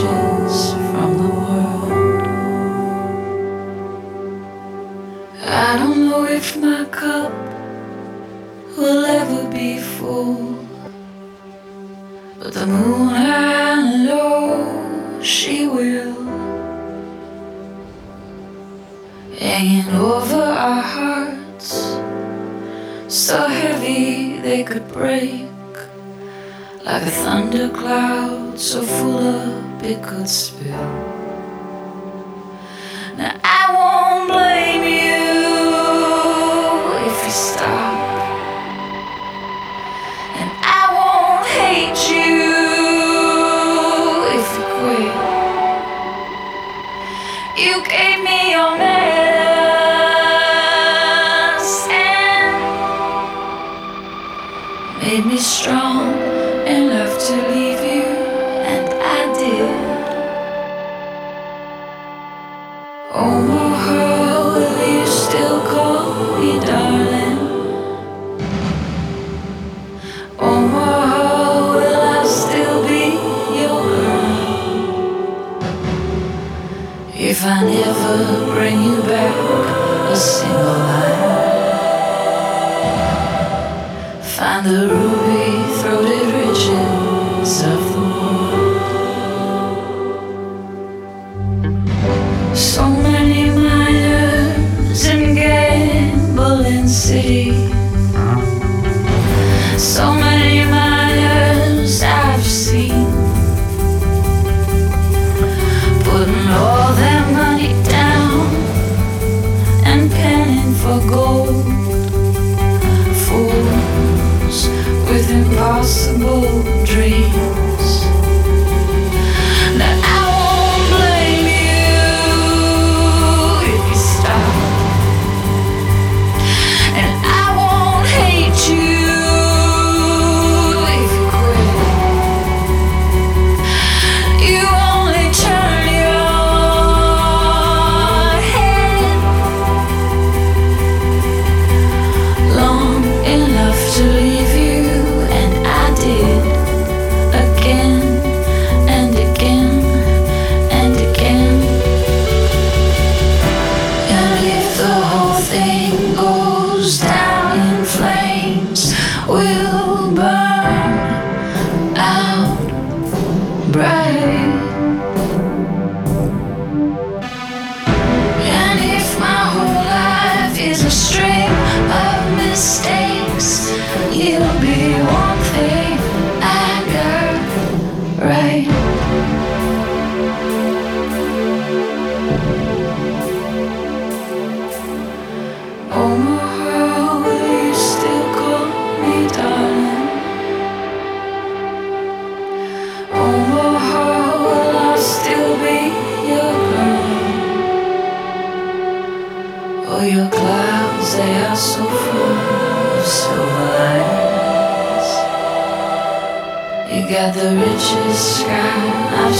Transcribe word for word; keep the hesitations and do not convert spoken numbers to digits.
riches from the world. I don't know if my cup will ever be full, but the moon I know she will, hanging over our hearts, so heavy they could break, like a thundercloud so full up it could spill. Now I won't blame you if you stop, and I won't hate you if you quit. You gave me your mess and made me strong enough to leave you, and I did. Oh, how will you still call me darling? Oh, how will I still be your girl if I never bring you back a single line? Find the ruby-throated riches of the world. So many miners in gambling city, so many miners I've seen, putting all their money down and penning for gold. Fools with impossible dreams. Now I won't blame you if you stop, and I won't hate you if you quit. You only turn your head long enough to leave you, and I did, again and again and again. And if the whole thing goes down in flames, we'll burn out bright. And if my whole life is a string of mistakes, you'll be one thing I got right. Oh, how will you still call me darling? Oh, how will I still be your girl? Oh, your clouds, they are so full of silver linings. You got the richest sky I've